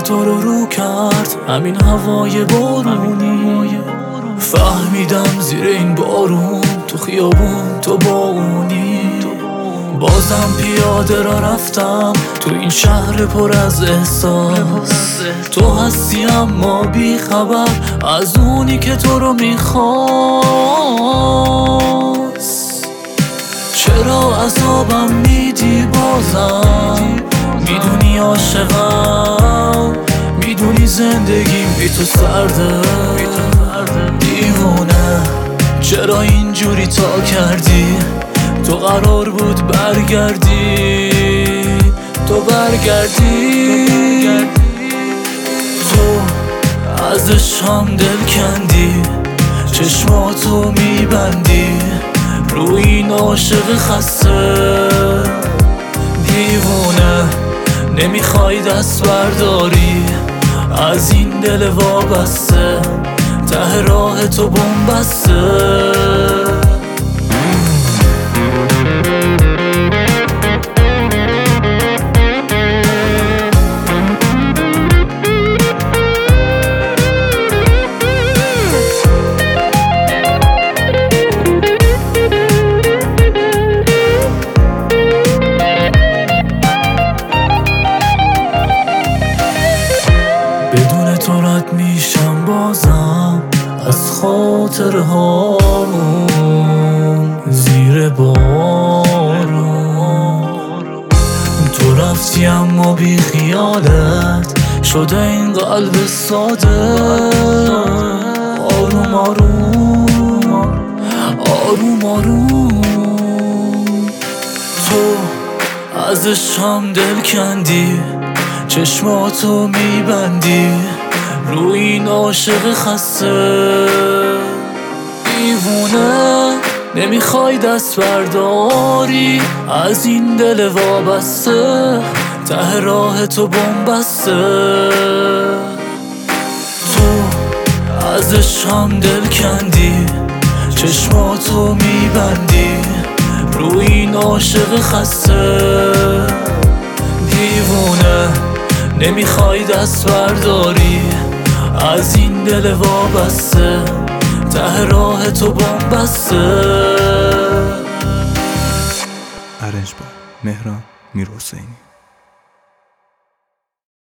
تو رو کرد همین هوای بارونی. فهمیدم زیر این بارون تو خیابون تو با اونی. بازم پیاده را رفتم تو این شهر پر از احساس. تو هستی اما بی خبر از اونی که تو رو میخواست. چرا عذابم میدی بازم؟ میدونی عاشقم، میدونی زندگیم بی تو سرده. دیوونه چرا اینجوری تا کردی؟ تو قرار بود برگردی، تو برگردی. تو ازش هم دل کندی، چشماتو میبندی رو این عاشق خسته. دیوونه نمیخوای دست برداری از این دل وابسته، ته راه تو بن‌بسته. بدون تو رد میشم بازم از خاطر هامون زیر بارون. تو رفتی اما بی خیالت شده این قلب ساده. آروم آروم آروم آروم تو ازش هم دل کندی، چشماتو میبندی رو این عاشق خسته. دیوونه نمیخوای دست برداری از این دل وابسته، ته راه تو بن‌بسته. تو ازش هم دل کندی، چشماتو میبندی رو این عاشق خسته. دیوونه نمیخوای دست برداری از این دل وابسته، ته راه تو بن‌بسته. ارنج با مهران میرحسینی.